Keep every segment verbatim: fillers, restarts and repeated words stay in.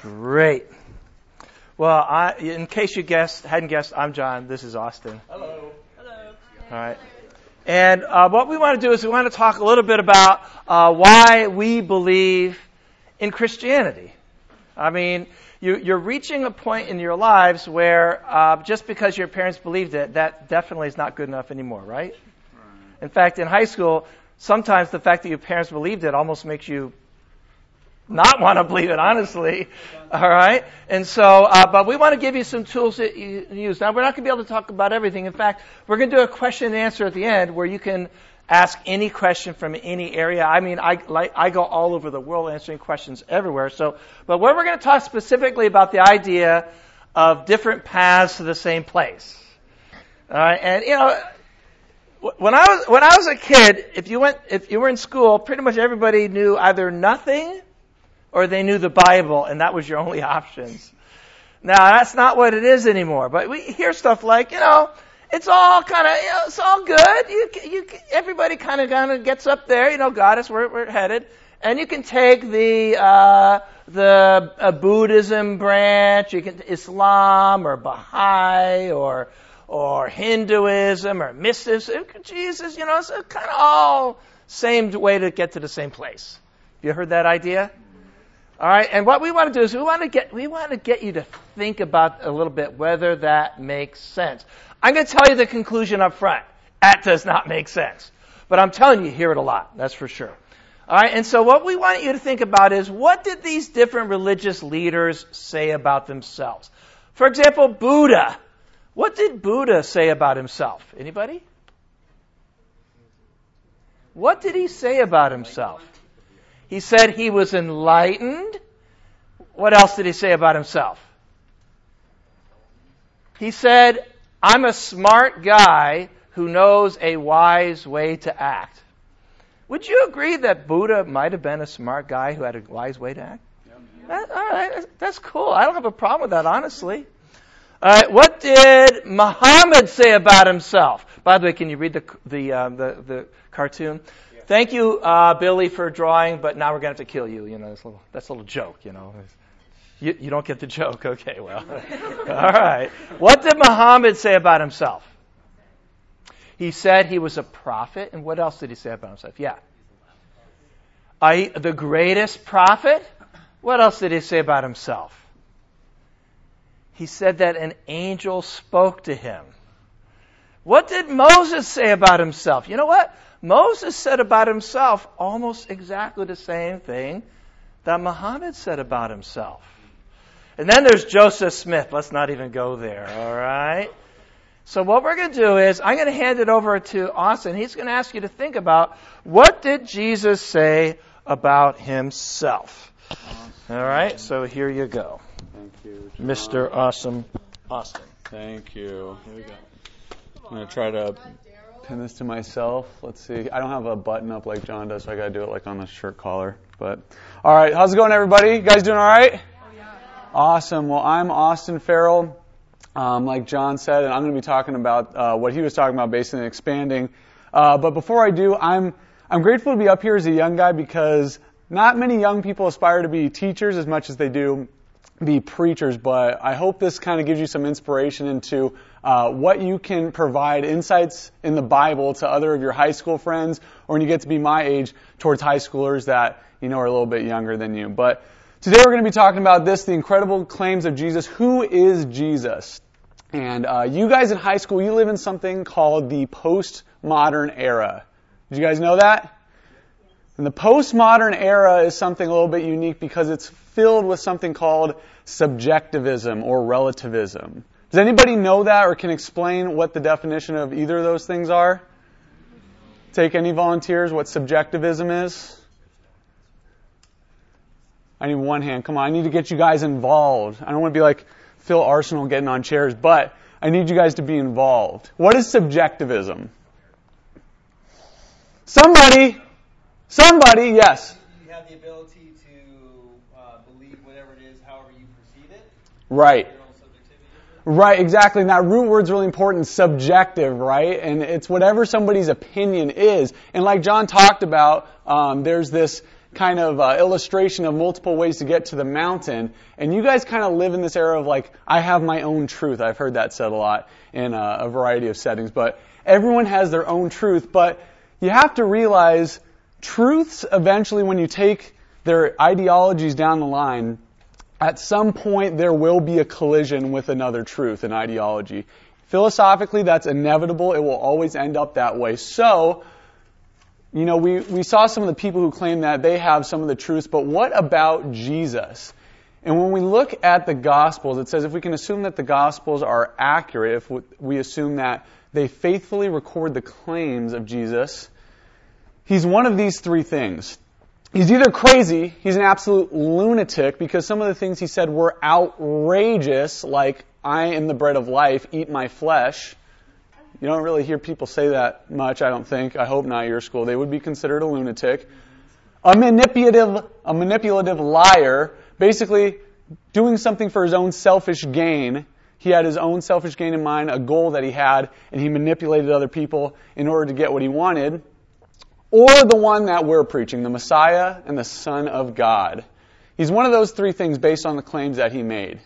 Great. Well, I, in case you guessed, hadn't guessed, I'm John. This is Austin. Hello. Hello. All right. And uh, what we want to do is we want to talk a little bit about uh, why we believe in Christianity. I mean, you, you're reaching a point in your lives where uh, just because your parents believed it, that definitely is not good enough anymore, right? In fact, in high school, sometimes the fact that your parents believed it almost makes you not want to believe it, honestly. All right? And so, uh, but we want to give you some tools that you use. Now, we're not going to be able to talk about everything. In fact, we're going to do a question and answer at the end where you can ask any question from any area. I mean, I like, I go all over the world answering questions everywhere. So, but where we're going to talk specifically about the idea of different paths to the same place. All right? And, you know, when I was, when I was a kid, if you went, if you were in school, pretty much everybody knew either nothing or they knew the Bible, and that was your only options. Now, that's not what it is anymore. But we hear stuff like, you know, it's all kind of, you know, it's all good. You, you, everybody kind of, kind of gets up there. You know, God is where we're headed, and you can take the uh, the uh, Buddhism branch, you can Islam or Baha'i or or Hinduism or mysticism. Jesus, you know, it's kind of all same way to get to the same place. You heard that idea? All right, and what we want to do is we want to get we want to get you to think about a little bit whether that makes sense. I'm going to tell you the conclusion up front. That does not make sense. But I'm telling you, you hear it a lot, that's for sure. All right, and so what we want you to think about is what did these different religious leaders say about themselves? For example, Buddha. What did Buddha say about himself? Anybody? What did he say about himself? He said he was enlightened. What else did he say about himself? He said, I'm a smart guy who knows a wise way to act. Would you agree that Buddha might have been a smart guy who had a wise way to act? That, all right, that's cool. I don't have a problem with that, honestly. All right, what did Muhammad say about himself? By the way, can you read the the um, the, the cartoon? Yeah. Thank you, uh, Billy, for drawing, but now we're going to have to kill you. You know, that's a little, that's a little joke, you know. You, you don't get the joke. Okay, well. All right. What did Muhammad say about himself? He said he was a prophet. And what else did he say about himself? Yeah. I, the greatest prophet? What else did he say about himself? He said that an angel spoke to him. What did Moses say about himself? You know what? Moses said about himself almost exactly the same thing that Muhammad said about himself. And then there's Joseph Smith. Let's not even go there, all right? So what we're going to do is I'm going to hand it over to Austin. He's going to ask you to think about what did Jesus say about himself. All right, so here you go. Thank you, John. Mister Awesome Austin. Thank you. Here we go. I'm going to try to pin this to myself. Let's see. I don't have a button up like John does, so I got to do it like on the shirt collar. But all right, how's it going, everybody? You guys doing all right? Oh, yeah. Awesome. Well, I'm Austin Farrell, um, like John said, and I'm going to be talking about uh, what he was talking about, basically expanding. Uh, but before I do, I'm I'm grateful to be up here as a young guy because not many young people aspire to be teachers as much as they do be preachers, but I hope this kind of gives you some inspiration into uh, what you can provide insights in the Bible to other of your high school friends, or when you get to be my age, towards high schoolers that you know are a little bit younger than you. But today we're going to be talking about this, the incredible claims of Jesus. Who is Jesus? And uh, you guys in high school, you live in something called the postmodern era. Did you guys know that? And the postmodern era is something a little bit unique because it's filled with something called subjectivism or relativism. Does anybody know that or can explain what the definition of either of those things are? Take any volunteers what subjectivism is? I need one hand. Come on, I need to get you guys involved. I don't want to be like Phil Arsenal getting on chairs, but I need you guys to be involved. What is subjectivism? Somebody... Somebody, yes. You have the ability to uh, believe whatever it is, however you perceive it. Right. Your own subjectivity. Right, exactly. And that root word's really important, subjective, right? And it's whatever somebody's opinion is. And like John talked about, um, there's this kind of uh, illustration of multiple ways to get to the mountain. And you guys kind of live in this era of like, I have my own truth. I've heard that said a lot in uh, a variety of settings. But everyone has their own truth. But you have to realize truths eventually, when you take their ideologies down the line, at some point there will be a collision with another truth and ideology. Philosophically, that's inevitable. It will always end up that way. So, you know, we, we saw some of the people who claim that they have some of the truths, but what about Jesus? And when we look at the Gospels, it says if we can assume that the Gospels are accurate, if we assume that they faithfully record the claims of Jesus, he's one of these three things. He's either crazy, he's an absolute lunatic, because some of the things he said were outrageous, like, I am the bread of life, eat my flesh. You don't really hear people say that much, I don't think. I hope not at your school. They would be considered a lunatic. A manipulative, a manipulative liar, basically doing something for his own selfish gain. He had his own selfish gain in mind, a goal that he had, and he manipulated other people in order to get what he wanted. Or the one that we're preaching, the Messiah and the Son of God. He's one of those three things based on the claims that he made.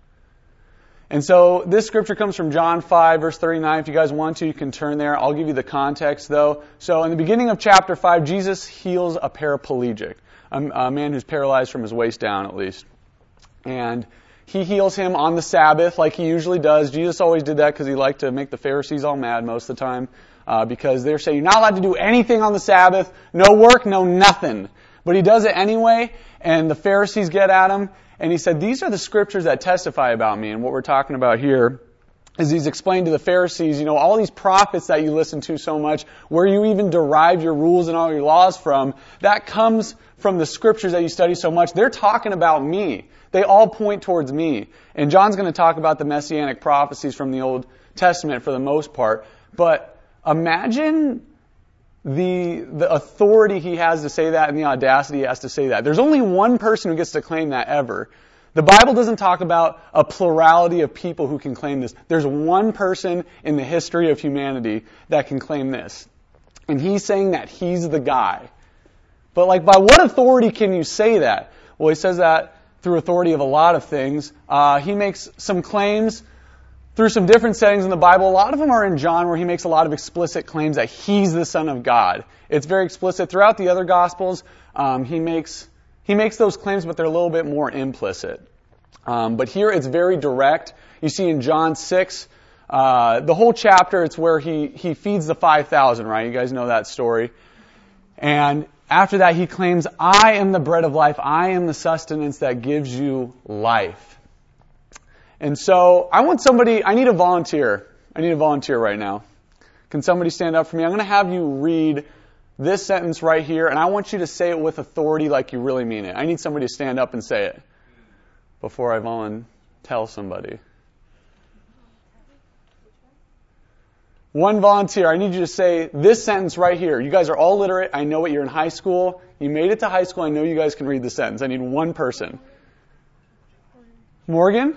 And so this scripture comes from John five, verse thirty-nine. If you guys want to, you can turn there. I'll give you the context, though. So in the beginning of chapter five, Jesus heals a paraplegic, a, a man who's paralyzed from his waist down, at least. And he heals him on the Sabbath, like he usually does. Jesus always did that because he liked to make the Pharisees all mad most of the time. Uh, because they're saying, you're not allowed to do anything on the Sabbath. No work, no nothing. But he does it anyway, and the Pharisees get at him. And he said, these are the scriptures that testify about me. And what we're talking about here is he's explained to the Pharisees, you know, all these prophets that you listen to so much, where you even derive your rules and all your laws from, that comes from the scriptures that you study so much. They're talking about me. They all point towards me. And John's going to talk about the messianic prophecies from the Old Testament for the most part. But imagine the the authority he has to say that and the audacity he has to say that. There's only one person who gets to claim that ever. The Bible doesn't talk about a plurality of people who can claim this. There's one person in the history of humanity that can claim this. And he's saying that he's the guy. But like, by what authority can you say that? Well, he says that through authority of a lot of things. Uh, he makes some claims through some different settings in the Bible. A lot of them are in John, where he makes a lot of explicit claims that he's the Son of God. It's very explicit. Throughout the other Gospels, um, he makes he makes those claims, but they're a little bit more implicit. Um, but here it's very direct. You see in John six, uh, the whole chapter, it's where he, he feeds the five thousand, right? You guys know that story. And after that, he claims, I am the bread of life. I am the sustenance that gives you life. And so I want somebody, I need a volunteer. I need a volunteer right now. Can somebody stand up for me? I'm going to have you read this sentence right here, and I want you to say it with authority like you really mean it. I need somebody to stand up and say it before I volunteer somebody. One volunteer. I need you to say this sentence right here. You guys are all literate. I know it. You're in high school. You made it to high school. I know you guys can read the sentence. I need one person. Morgan?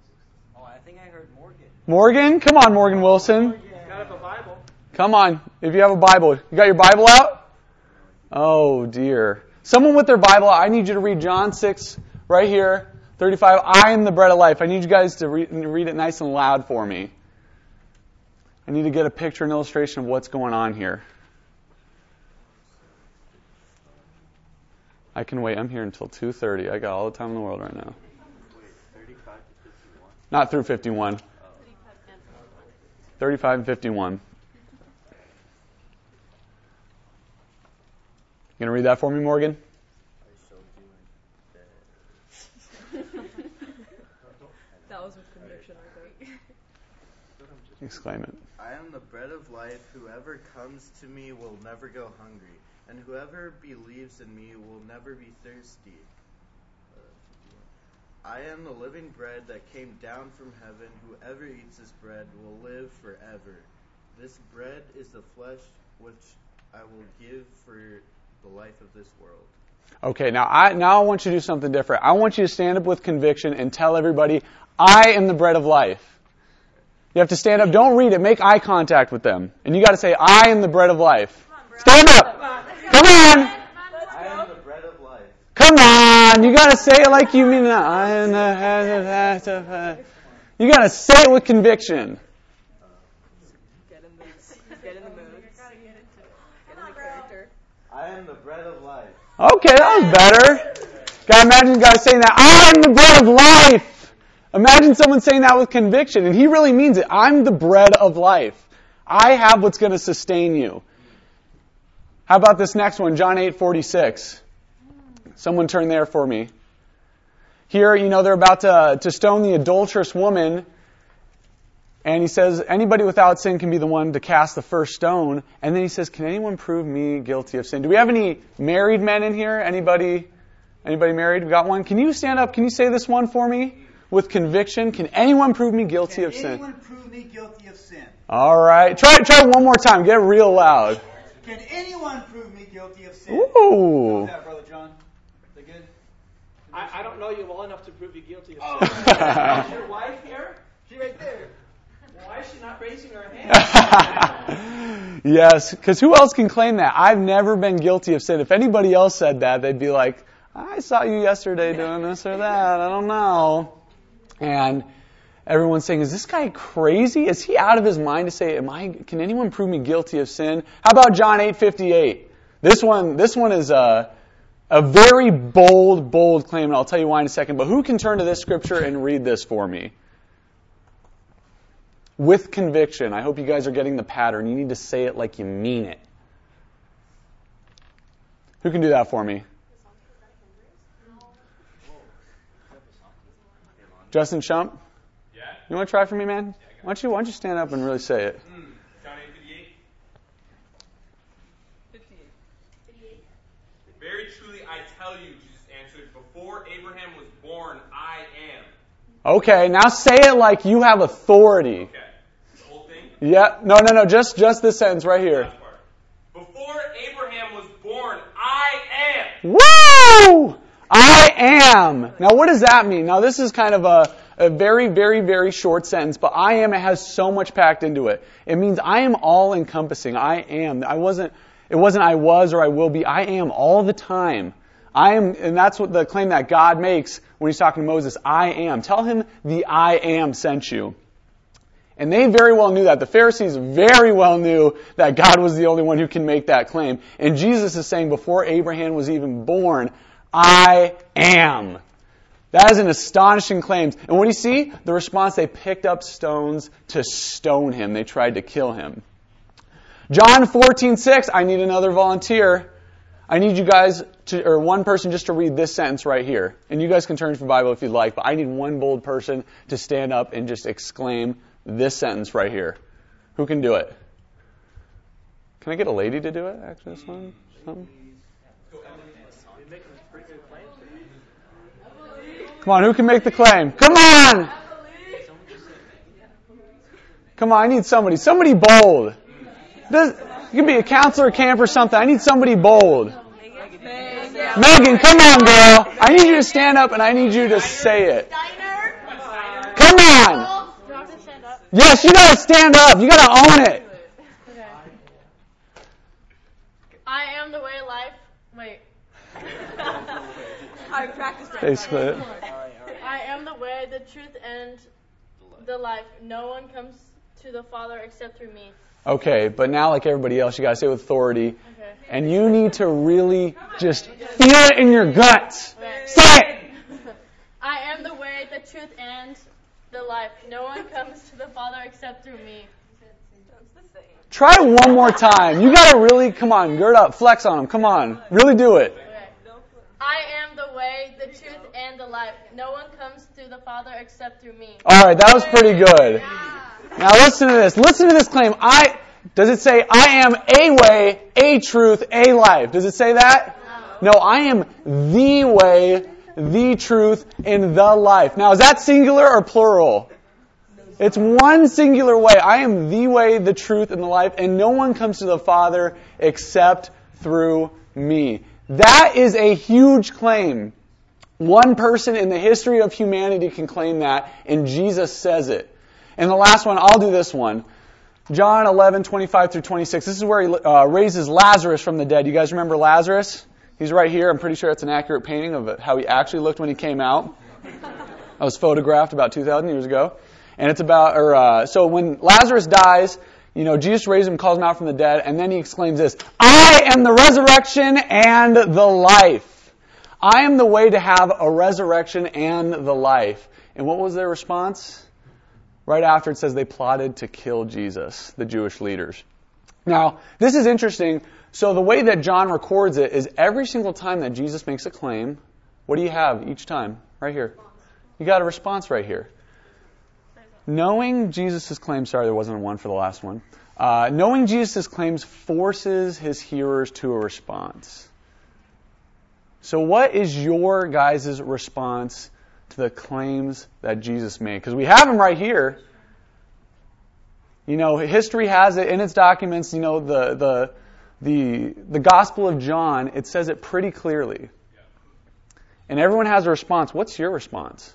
Morgan? Come on, Morgan Wilson. Got a Bible. Come on. If you have a Bible. You got your Bible out? Oh, dear. Someone with their Bible out. I need you to read John six right here, thirty-five. I am the bread of life. I need you guys to read, read it nice and loud for me. I need to get a picture and illustration of what's going on here. I can wait. I'm here until two thirty. I got all the time in the world right now. Not through fifty-one. thirty-five and fifty-one. You going to read that for me, Morgan? That was with conviction, I think. Exclaim it. I am the bread of life. Whoever comes to me will never go hungry, and whoever believes in me will never be thirsty. I am the living bread that came down from heaven. Whoever eats this bread will live forever. This bread is the flesh which I will give for the life of this world. Okay, now I now I want you to do something different. I want you to stand up with conviction and tell everybody, I am the bread of life. You have to stand up. Don't read it. Make eye contact with them. And you got to say, I am the bread of life. Stand up. Come on. I am the bread of life. on, you got to say it like you mean it. I am the... You got to say it with conviction. Get in the, get in the mood. Get in the character. I am the bread of life. Okay, that was better. God, imagine guys saying that. I am the bread of life. Imagine someone saying that with conviction, and he really means it. I'm the bread of life. I have what's going to sustain you. How about this next one, John eight forty-six? Someone turn there for me. Here, you know, they're about to, to stone the adulterous woman. And he says, anybody without sin can be the one to cast the first stone. And then he says, can anyone prove me guilty of sin? Do we have any married men in here? Anybody anybody married? We got one? Can you stand up? Can you say this one for me? With conviction. Can anyone prove me guilty can of sin? Can anyone prove me guilty of sin? All right. Try, try one more time. Get it real loud. Can anyone prove me guilty of sin? Ooh. How's that, Brother John? Is that good? I, I don't know you well enough to prove you guilty of Oh, sin. is your wife here? She right there. Why is she not raising her hand? Yes, because who else can claim that? I've never been guilty of sin. If anybody else said that, they'd be like, I saw you yesterday doing this or that. I don't know. And everyone's saying, is this guy crazy? Is he out of his mind to say, "Am I? Can anyone prove me guilty of sin?" How about John eight fifty-eight? This one, this one is a, a very bold, bold claim, and I'll tell you why in a second. But who can turn to this scripture and read this for me? With conviction. I hope you guys are getting the pattern. You need to say it like you mean it. Who can do that for me? Justin Shump? Yeah. You want to try for me, man? Why don't you, why don't you stand up and really say it? Mm. John eight fifty-eight. fifty-eight. fifty-eight. Very truly I tell you, Jesus answered, before Abraham was born, I am. Okay, now say it like you have authority. Okay. The whole thing? Yeah. No, no, no. Just, just this sentence right here. Last part. Before Abraham was born, I am. Woo! I am. Now, what does that mean? Now, this is kind of a, a very, very, very short sentence, but I am, it has so much packed into it. It means I am all-encompassing. I am. I wasn't, it wasn't I was or I will be. I am all the time. I am, and that's what the claim that God makes when he's talking to Moses. I am. Tell him the I am sent you. And they very well knew that. The Pharisees very well knew that God was the only one who can make that claim. And Jesus is saying before Abraham was even born, I am. That is an astonishing claim. And what do you see? The response, they picked up stones to stone him. They tried to kill him. John fourteen six, I need another volunteer. I need you guys, to, or one person just to read this sentence right here. And you guys can turn to the Bible if you'd like, but I need one bold person to stand up and just exclaim this sentence right here. Who can do it? Can I get a lady to do it, actually, this one? Something? Come on, who can make the claim? Come on! Come on, I need somebody. Somebody bold. Does, you can be a counselor camp or something. I need somebody bold. Megan, come on, girl. I need you to stand up and I need you to say it. Come on. Yes, you gotta stand up. You gotta own it. I am the way, life. Wait. I practiced it. Basically it. I am the way, the truth, and the life. No one comes to the Father except through me. Okay, but now like everybody else, you gotta say with authority. Okay. And you need to really just feel it in your guts. Okay. Say it! I am the way, the truth, and the life. No one comes to the Father except through me. Try one more time. You gotta really, come on, gird up, flex on them. Come on, really do it. Okay. I am the way, the truth, and the life. No one comes to the Father except through me. All right, that was pretty good. Now listen to this. Listen to this claim. I does it say I am a way, a truth, a life? Does it say that? No, I am the way, the truth, and the life. Now, is that singular or plural? It's one singular way. I am the way, the truth, and the life, and no one comes to the Father except through me. That is a huge claim. One person in the history of humanity can claim that, and Jesus says it. And the last one, I'll do this one. John eleven, twenty-five through twenty-six. This is where he uh, raises Lazarus from the dead. You guys remember Lazarus? He's right here. I'm pretty sure it's an accurate painting of how he actually looked when he came out. I was photographed about two thousand years ago. And it's about, or uh, so when Lazarus dies, you know, Jesus raises him, calls him out from the dead, and then he exclaims this, I am the resurrection and the life. I am the way to have a resurrection and the life. And what was their response? Right after it says they plotted to kill Jesus, the Jewish leaders. Now, this is interesting. So the way that John records it is every single time that Jesus makes a claim, what do you have each time? Right here. You got a response right here. Knowing Jesus' claims, sorry, there wasn't a one for the last one. Uh, knowing Jesus' claims forces his hearers to a response. So what is your guys' response to the claims that Jesus made? Because we have them right here. You know, history has it in its documents. You know, the the the the Gospel of John, it says it pretty clearly. And everyone has a response. What's your response?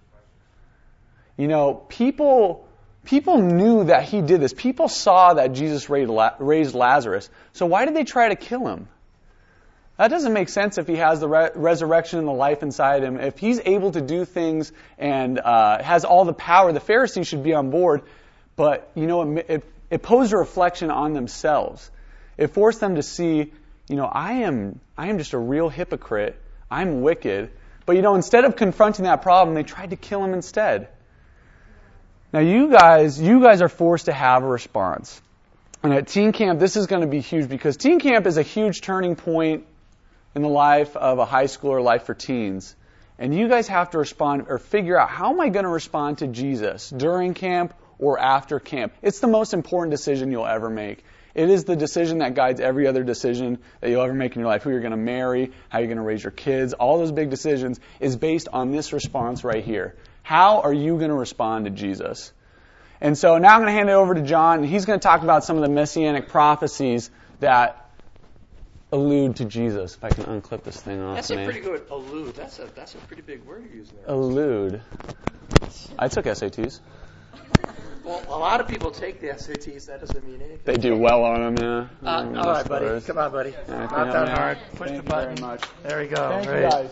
You know, people people knew that he did this. People saw that Jesus raised Lazarus. So why did they try to kill him? That doesn't make sense if he has the re- resurrection and the life inside him. If he's able to do things and uh, has all the power, the Pharisees should be on board. But, you know, it, it, it posed a reflection on themselves. It forced them to see, you know, I am I am just a real hypocrite. I'm wicked. But, you know, instead of confronting that problem, they tried to kill him instead. Now, you guys, you guys are forced to have a response. And at teen camp, this is going to be huge because teen camp is a huge turning point in the life of a high schooler, life for teens. And you guys have to respond or figure out, how am I going to respond to Jesus during camp or after camp? It's the most important decision you'll ever make. It is the decision that guides every other decision that you'll ever make in your life. Who you're going to marry, how you're going to raise your kids, all those big decisions is based on this response right here. How are you going to respond to Jesus? And so now I'm going to hand it over to John, and he's going to talk about some of the messianic prophecies that allude to Jesus. If I can unclip this thing off. That's man. a pretty good allude. That's a that's a pretty big word you're using there. Allude. I took S A Ts. Well, a lot of people take the S A Ts. That doesn't mean anything. They do well on them, yeah. Uh, all right, buddy. Come on, buddy. Yeah, Not that hard. Push Thank the button. you very much. There we go. Thank Great. you guys.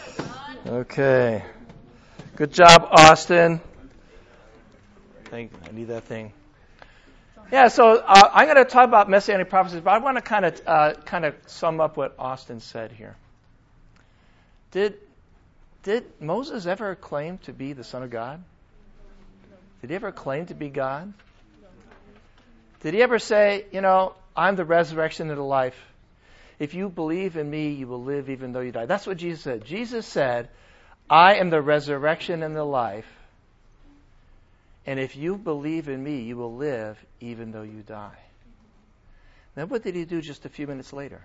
Okay. Good job, Austin. Thank I need that thing. Yeah, so uh, I'm going to talk about messianic prophecies, but I want to kind of uh, kind of sum up what Austin said here. Did did Moses ever claim to be the Son of God? Did he ever claim to be God? Did he ever say, you know, I'm the resurrection and the life. If you believe in me, you will live even though you die. That's what Jesus said. Jesus said, I am the resurrection and the life. And if you believe in me, you will live even though you die. Then what did he do just a few minutes later?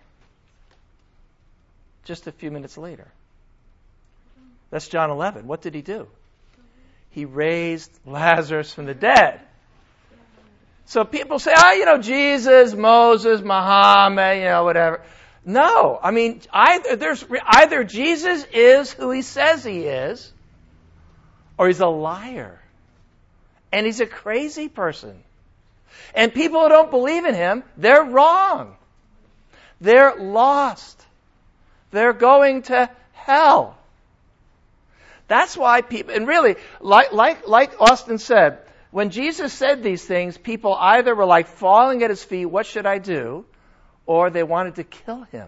Just a few minutes later. That's John eleven. What did he do? He raised Lazarus from the dead. So people say, oh, you know, Jesus, Moses, Muhammad, you know, whatever. No, I mean, either there's either Jesus is who he says he is, or he's a liar. And he's a crazy person. And people who don't believe in him, they're wrong. They're lost. They're going to hell. That's why people, and really, like, like, like Austin said, when Jesus said these things, people either were like falling at his feet, what should I do? Or they wanted to kill him.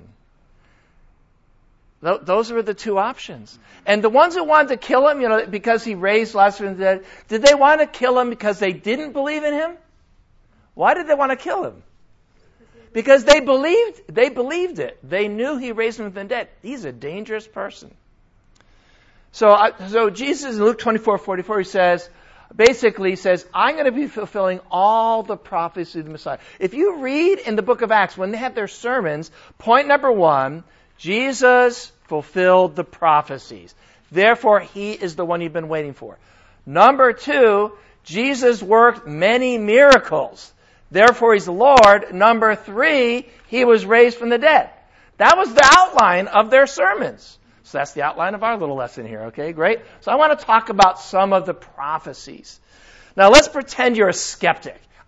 Th- those were the two options. And the ones who wanted to kill him, you know, because he raised Lazarus from the dead, did they want to kill him because they didn't believe in him? Why did they want to kill him? Because they believed, they believed it. They knew he raised him from the dead. He's a dangerous person. So, I, so Jesus in Luke twenty-four forty-four, he says, basically he says, I'm going to be fulfilling all the prophecies of the Messiah. If you read in the book of Acts, when they have their sermons, point number one, Jesus fulfilled the prophecies. Therefore, he is the one you've been waiting for. Number two, Jesus worked many miracles. Therefore, he's the Lord. Number three, he was raised from the dead. That was the outline of their sermons. So that's the outline of our little lesson here, okay? Great. So I want to talk about some of the prophecies. Now let's pretend you're a skeptic.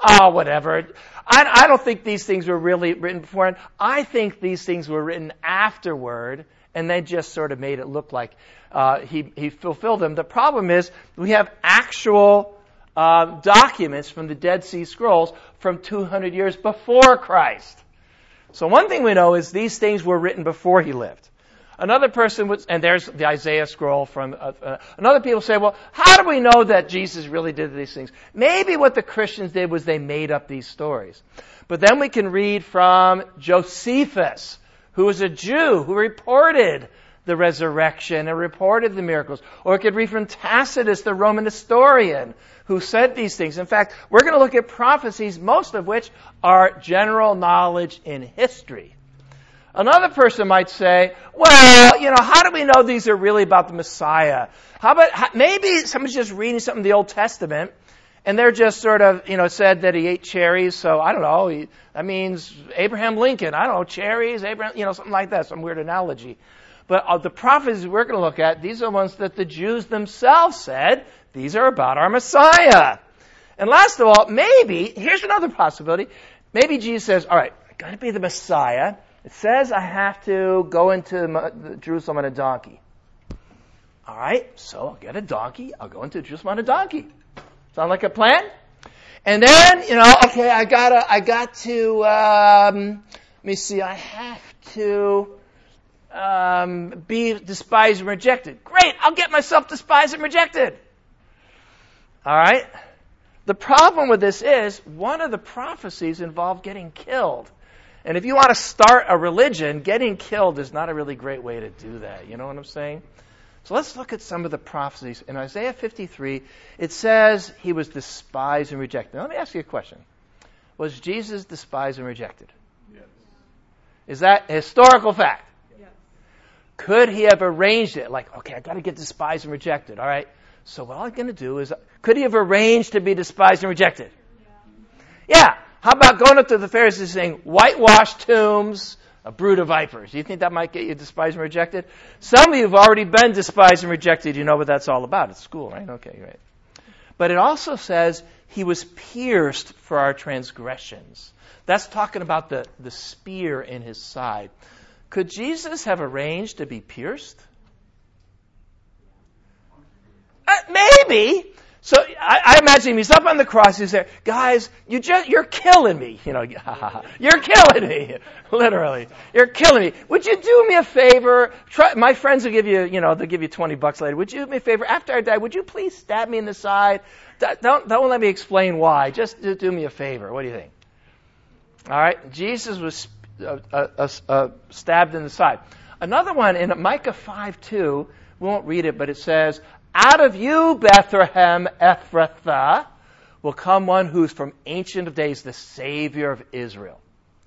oh, whatever. I, I don't think these things were really written beforehand. I think these things were written afterward, and they just sort of made it look like uh, he, he fulfilled them. The problem is we have actual uh, documents from the Dead Sea Scrolls from two hundred years before Christ. So one thing we know is these things were written before he lived. Another person would, and there's the Isaiah scroll from, uh, uh, another people say, well, how do we know that Jesus really did these things? Maybe what the Christians did was they made up these stories. But then we can read from Josephus, who was a Jew who reported the resurrection and reported the miracles. Or we could read from Tacitus, the Roman historian, who said these things. In fact, we're going to look at prophecies, most of which are general knowledge in history. Another person might say, well, you know, how do we know these are really about the Messiah? How about, how, maybe someone's just reading something in the Old Testament, and they're just sort of, you know, said that he ate cherries, so I don't know, he, that means Abraham Lincoln, I don't know, cherries, Abraham, you know, something like that, some weird analogy. But uh, the prophecies we're going to look at, these are the ones that the Jews themselves said, these are about our Messiah. And last of all, maybe, here's another possibility, maybe Jesus says, all right, I'm going to be the Messiah. It says I have to go into Jerusalem on a donkey. All right, so I'll get a donkey. I'll go into Jerusalem on a donkey. Sound like a plan? And then, you know, okay, I gotta, I got to, um, let me see, I have to um, be despised and rejected. Great, I'll get myself despised and rejected. All right? The problem with this is one of the prophecies involved getting killed. And if you want to start a religion, getting killed is not a really great way to do that. You know what I'm saying? So let's look at some of the prophecies. In Isaiah fifty-three, it says he was despised and rejected. Now, let me ask you a question. Was Jesus despised and rejected? Yes. Is that a historical fact? Yes. Could he have arranged it? Like, okay, I've got to get despised and rejected. All right. So what I'm going to do is, could he have arranged to be despised and rejected? Yeah. Yeah. How about going up to the Pharisees and saying, whitewashed tombs, a brood of vipers? Do you think that might get you despised and rejected? Some of you have already been despised and rejected. You know what that's all about. It's school, right? Okay, right. But it also says he was pierced for our transgressions. That's talking about the, the spear in his side. Could Jesus have arranged to be pierced? Uh, maybe. So I, I imagine he's up on the cross. He's there, guys. You just you're killing me. You know, you're killing me. Literally, you're killing me. Would you do me a favor? Try, my friends will give you, you know, they'll give you twenty bucks later. Would you do me a favor? After I die, would you please stab me in the side? Don't don't let me explain why. Just do me a favor. What do you think? All right. Jesus was uh, uh, uh, stabbed in the side. Another one in Micah five two. We won't read it, but it says, out of you, Bethlehem Ephrathah, will come one who's from Ancient of Days, the Savior of Israel.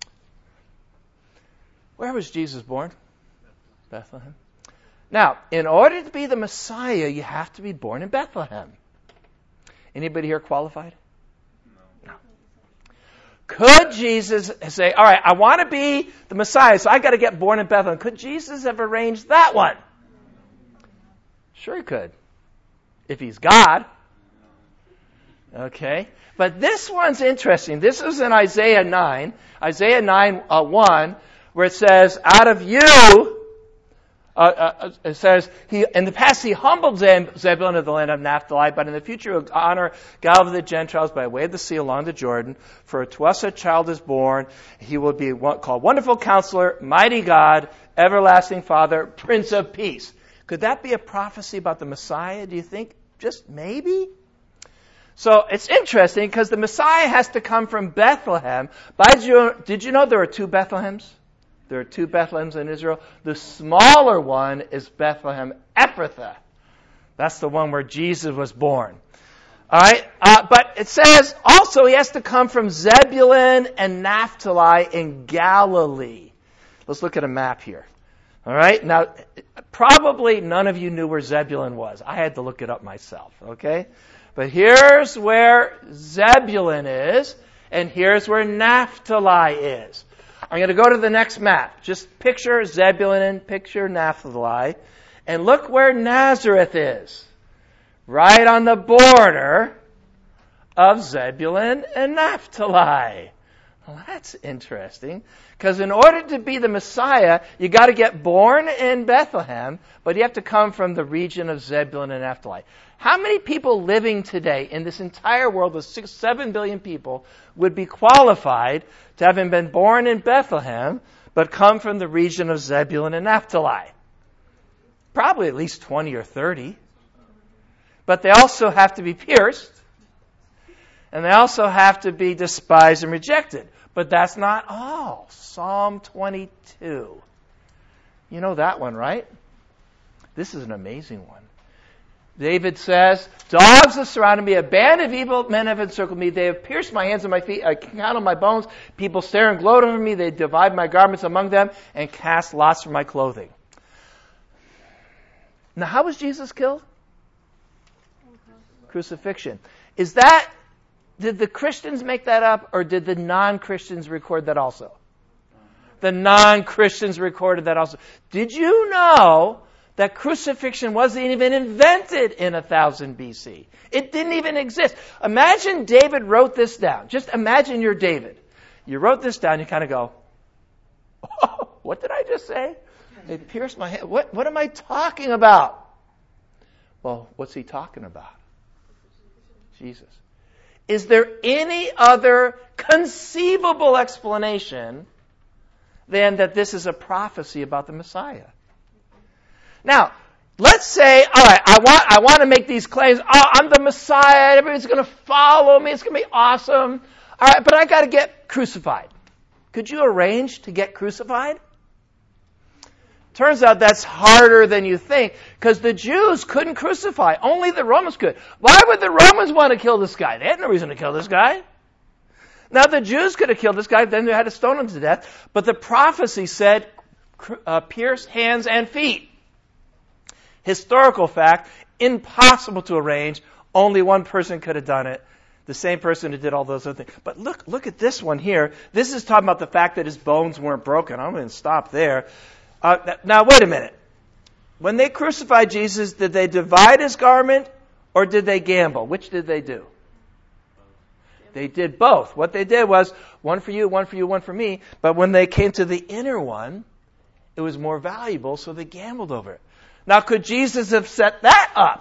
Where was Jesus born? Bethlehem. Now, in order to be the Messiah, you have to be born in Bethlehem. Anybody here qualified? No. No. Could Jesus say, all right, I want to be the Messiah, so I got to get born in Bethlehem. Could Jesus have arranged that one? Sure he could. If he's God. Okay. But this one's interesting. This is in Isaiah nine. Isaiah nine, uh, one, where it says, out of you, uh, uh, it says, he, in the past he humbled Zebulun of the land of Naphtali, but in the future he will honor God of the Gentiles by way of the sea along the Jordan. For to us a child is born. He will be called Wonderful Counselor, Mighty God, Everlasting Father, Prince of Peace. Could that be a prophecy about the Messiah, do you think? Just maybe? So it's interesting because the Messiah has to come from Bethlehem. But did you know there are two Bethlehems? There are two Bethlehems in Israel. The smaller one is Bethlehem Ephrathah. That's the one where Jesus was born. All right, uh, but it says also he has to come from Zebulun and Naphtali in Galilee. Let's look at a map here. All right, now probably none of you knew where Zebulun was. I had to look it up myself, okay? But here's where Zebulun is, and here's where Naphtali is. I'm going to go to the next map. Just picture Zebulun and picture Naphtali, and look where Nazareth is. Right on the border of Zebulun and Naphtali. Well, that's interesting, because in order to be the Messiah, you got to get born in Bethlehem, but you have to come from the region of Zebulun and Naphtali. How many people living today in this entire world with six, seven billion people would be qualified to having been born in Bethlehem, but come from the region of Zebulun and Naphtali? Probably at least twenty or thirty. But they also have to be pierced, and they also have to be despised and rejected. But that's not all. Psalm twenty-two. You know that one, right? This is an amazing one. David says, dogs have surrounded me, a band of evil men have encircled me, they have pierced my hands and my feet, I can count on my bones, people stare and gloat over me, they divide my garments among them, and cast lots for my clothing. Now, how was Jesus killed? Crucifixion. Is that, did the Christians make that up, or did the non-Christians record that also? The non-Christians recorded that also. Did you know that crucifixion wasn't even invented in one thousand B C? It didn't even exist. Imagine David wrote this down. Just imagine you're David. You wrote this down, you kind of go, oh, what did I just say? They pierced my head. What, what am I talking about? Well, what's he talking about? Jesus. Is there any other conceivable explanation than that this is a prophecy about the Messiah? Now, let's say, all right, I want I want to make these claims. Oh, I'm the Messiah. Everybody's going to follow me. It's going to be awesome. All right, but I got to get crucified. Could you arrange to get crucified? Turns out that's harder than you think, because the Jews couldn't crucify. Only the Romans could. Why would the Romans want to kill this guy? They had no reason to kill this guy. Now, the Jews could have killed this guy, then they had to stone him to death. But the prophecy said, uh, pierce hands and feet. Historical fact, impossible to arrange. Only one person could have done it. The same person who did all those other things. But look, look at this one here. This is talking about the fact that his bones weren't broken. I'm going to stop there. Uh, now, wait a minute. When they crucified Jesus, did they divide his garment or did they gamble? Which did they do? They did both. What they did was one for you, one for you, one for me. But when they came to the inner one, it was more valuable, so they gambled over it. Now, could Jesus have set that up?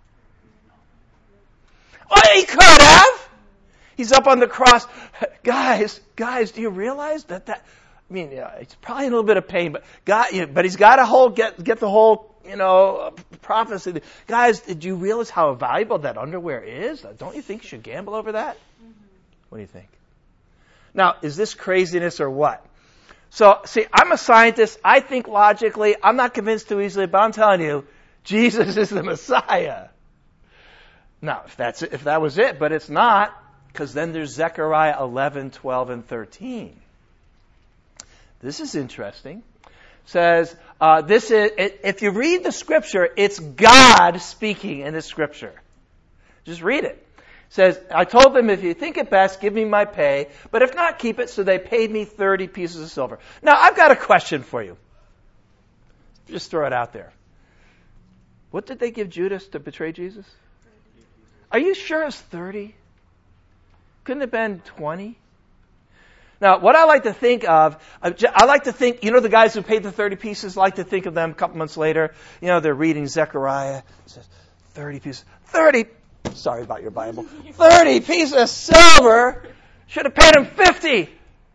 Well, he could have. He's up on the cross. Guys, guys, do you realize that that... I mean, yeah, it's probably a little bit of pain, but God, but he's got to whole get get the whole, you know, prophecy. Guys, did you realize how valuable that underwear is? Don't you think you should gamble over that? Mm-hmm. What do you think? Now, is this craziness or what? So, see, I'm a scientist. I think logically. I'm not convinced too easily, but I'm telling you, Jesus is the Messiah. Now, if that's if that was it, but it's not, because then there's Zechariah eleven, twelve, and thirteen. This is interesting. It says, uh, this is, it, if you read the scripture, it's God speaking in the scripture. Just read it. It says, I told them, if you think it best, give me my pay, but if not, keep it. So they paid me thirty pieces of silver. Now, I've got a question for you. Just throw it out there. What did they give Judas to betray Jesus? Are you sure it's thirty? Couldn't it have been twenty? Now, what I like to think of, I like to think, you know, the guys who paid the thirty pieces, I like to think of them a couple months later. You know, they're reading Zechariah. It says, thirty pieces. thirty, sorry about your Bible. thirty pieces of silver. Should have paid him fifty.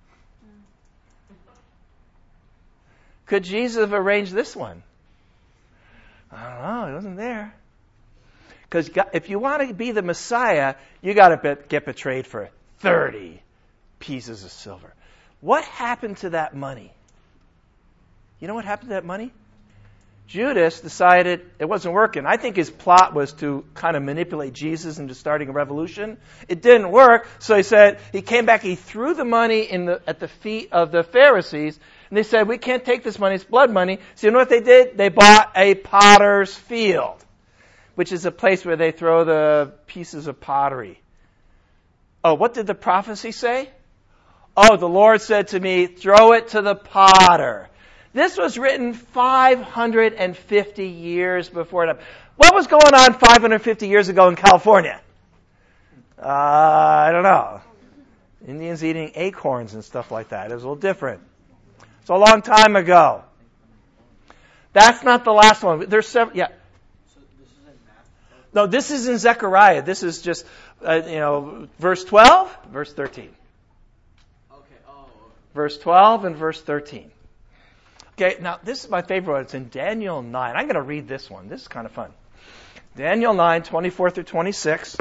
Could Jesus have arranged this one? I don't know. He wasn't there. Because if you want to be the Messiah, you got to get betrayed for thirty pieces of silver. What happened to that money? You know what happened to that money? Judas decided it wasn't working. I think his plot was to kind of manipulate Jesus into starting a revolution. It didn't work, so he said, he came back, he threw the money in the, at the feet of the Pharisees, and they said, we can't take this money, it's blood money. So you know what they did? They bought a potter's field, which is a place where they throw the pieces of pottery. Oh, what did the prophecy say? Oh, the Lord said to me, throw it to the potter. This was written five hundred fifty years before it. What was going on five hundred fifty years ago in California? Uh, I don't know. Indians eating acorns and stuff like that. It was a little different. It's a long time ago. That's not the last one. There's several. Yeah. So this is in Matthew? No, this is in Zechariah. This is just, uh, you know, verse twelve, verse thirteen. Okay. Oh. Okay. Verse twelve and verse thirteen. Okay, now this is my favorite one. It's in Daniel nine. I'm going to read this one. This is kind of fun. Daniel nine, twenty-four through twenty-six.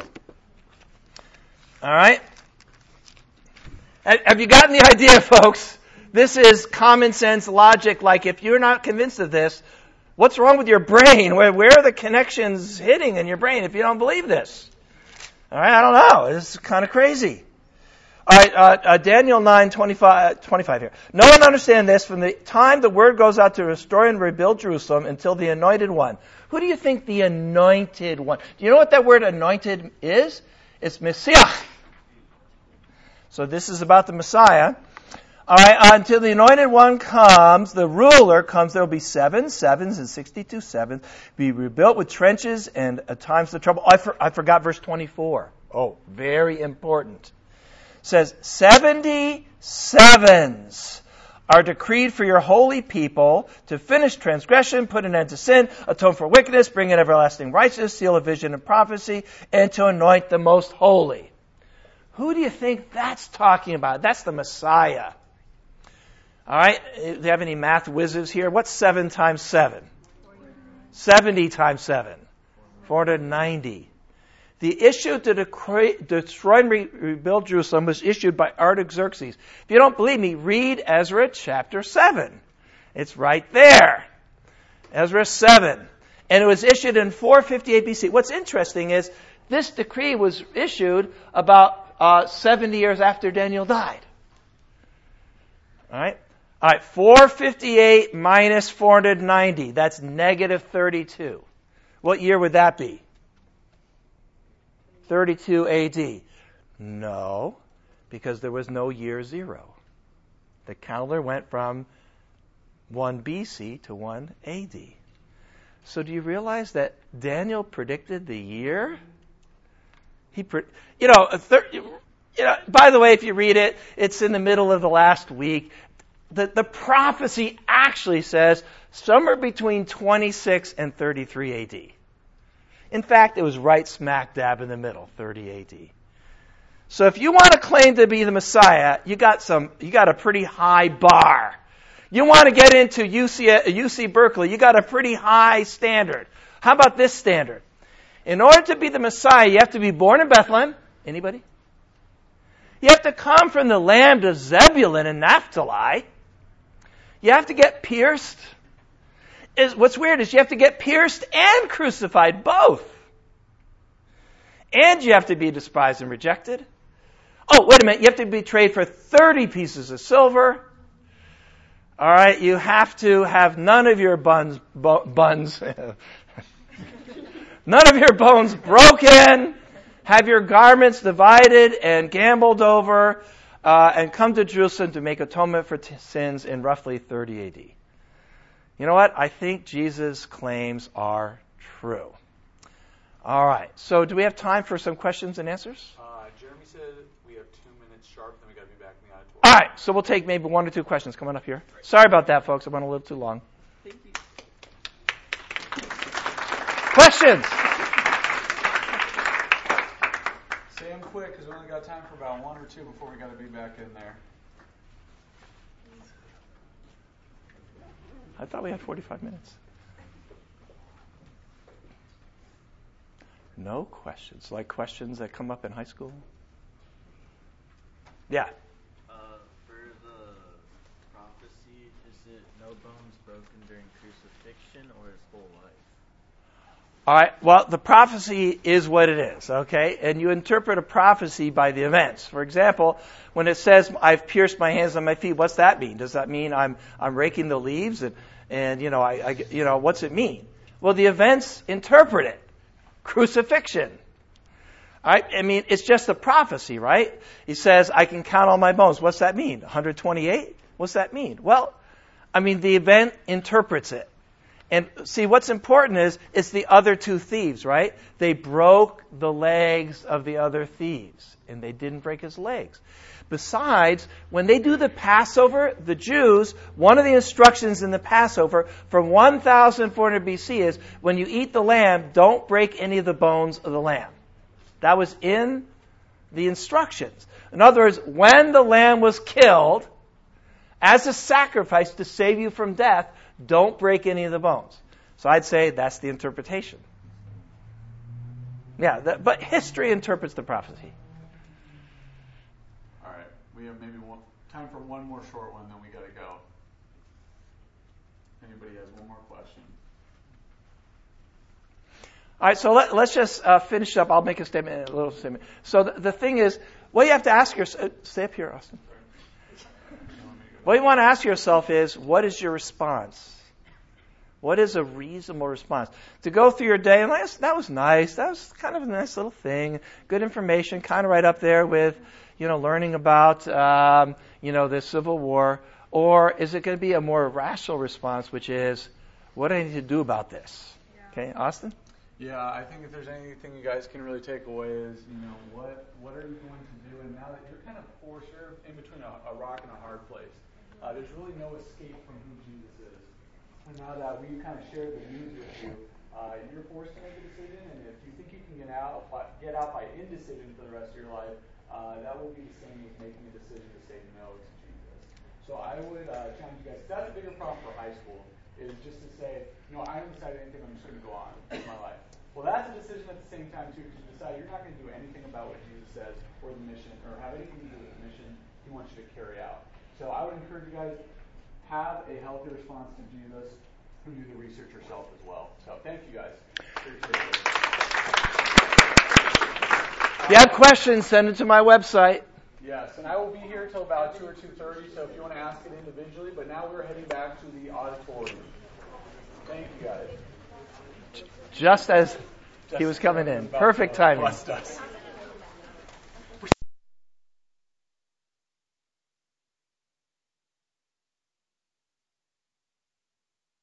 All right. Have you gotten the idea, folks? This is common sense logic. Like, if you're not convinced of this, what's wrong with your brain? Where, where are the connections hitting in your brain if you don't believe this? All right, I don't know. It's kind of crazy. All right, uh, uh, Daniel nine, twenty-five, twenty-five here. No one understand this. From the time the word goes out to restore and rebuild Jerusalem until the anointed one. Who do you think the anointed one? Do you know what that word anointed is? It's Messiah. So this is about the Messiah. All right, uh, until the anointed one comes, the ruler comes, there will be seven sevens and sixty-two sevens, be rebuilt with trenches and at times of trouble. Oh, I, for, I forgot verse twenty-four. Oh, very important. It says, seventy sevens are decreed for your holy people to finish transgression, put an end to sin, atone for wickedness, bring in everlasting righteousness, seal a vision and prophecy, and to anoint the most holy. Who do you think that's talking about? That's the Messiah. All right, do you have any math whizzes here? What's seven times seven? seventy times seven. four hundred ninety. The issue to destroy and rebuild Jerusalem was issued by Artaxerxes. If you don't believe me, read Ezra chapter seven. It's right there. Ezra seven. And it was issued in four fifty-eight B C. What's interesting is this decree was issued about uh, seventy years after Daniel died. All right? All right, four fifty-eight minus four hundred ninety. That's negative thirty-two. What year would that be? thirty-two A D. No, because there was no year zero. The calendar went from one B C to one A D. So do you realize that Daniel predicted the year? He, pre- you know, a thir- you know. By the way, if you read it, it's in the middle of the last week. The, the prophecy actually says somewhere between twenty-six and thirty-three A D. In fact, it was right smack dab in the middle, thirty A D. So if you want to claim to be the Messiah, you got some, you got a pretty high bar. You want to get into U C, U C Berkeley, you got a pretty high standard. How about this standard? In order to be the Messiah, you have to be born in Bethlehem. Anybody? You have to come from the land of Zebulun and Naphtali. You have to get pierced. Is, what's weird is you have to get pierced and crucified, both. And you have to be despised and rejected. Oh, wait a minute. You have to be betrayed for thirty pieces of silver. All right. You have to have none of your buns, bo- buns, none of your bones broken. Have your garments divided and gambled over, uh, and come to Jerusalem to make atonement for t- sins in roughly thirty A D. You know what? I think Jesus' claims are true. All right. So do we have time for some questions and answers? Uh, Jeremy said we have two minutes sharp, then we got to be back in the auditorium. All right. So we'll take maybe one or two questions. Come on up here. Sorry about that, folks. I went a little too long. Thank you. Questions? Say them quick, because we only got time for about one or two before we got to be back in there. I thought we had forty-five minutes. No questions. Like questions that come up in high school? Yeah. Uh, for the prophecy, is it no bones broken during crucifixion or his whole life? All right. Well, the prophecy is what it is, okay? And you interpret a prophecy by the events. For example, when it says, I've pierced my hands and my feet, what's that mean? Does that mean I'm I'm raking the leaves? And, and you know, I, I you know, what's it mean? Well, the events interpret it. Crucifixion. All right? I mean, it's just a prophecy, right? He says, I can count all my bones. What's that mean? one hundred twenty-eight? What's that mean? Well, I mean, the event interprets it. And see, what's important is it's the other two thieves, right? They broke the legs of the other thieves, and they didn't break his legs. Besides, when they do the Passover, the Jews, one of the instructions in the Passover from one thousand four hundred B C is when you eat the lamb, don't break any of the bones of the lamb. That was in the instructions. In other words, when the lamb was killed as a sacrifice to save you from death, don't break any of the bones. So I'd say that's the interpretation. Yeah, that, but history interprets the prophecy. All right, we have maybe one, time for one more short one, then we got to go. Anybody has one more question? All right, so let, let's just uh, finish up. I'll make a statement, a little statement. So the, the thing is, what you have to ask yourself, stay up here, Austin. What you want to ask yourself is, what is your response? What is a reasonable response? To go through your day, and that was nice. That was kind of a nice little thing. Good information, kind of right up there with, you know, learning about, um, you know, the Civil War. Or is it going to be a more rational response, which is, what do I need to do about this? Yeah. Okay, Austin? Yeah, I think if there's anything you guys can really take away is, you know, what what are you going to do? And now that you're kind of forced, you're in between a, a rock and a hard place. Uh, there's really no escape from who Jesus is. And now that we kind of share the news with you, uh, you're forced to make a decision. And if you think you can get out, get out by indecision for the rest of your life, uh, that will be the same as making a decision to say no to Jesus. So I would uh, challenge you guys. That's a bigger problem for high school, is just to say, you know, I haven't decided anything. I'm just going to go on with my life. Well, that's a decision at the same time, too, to decide you're not going to do anything about what Jesus says or the mission, or have anything to do with the mission he wants you to carry out. So I would encourage you guys, have a healthy response to Jesus, and do the research yourself as well. So thank you guys. If you have questions, send it to my website. Yes, and I will be here till about two or two thirty, so if you want to ask it individually, but now we're heading back to the auditorium. Thank you guys. Just as he was coming in. Perfect timing. Blessed us.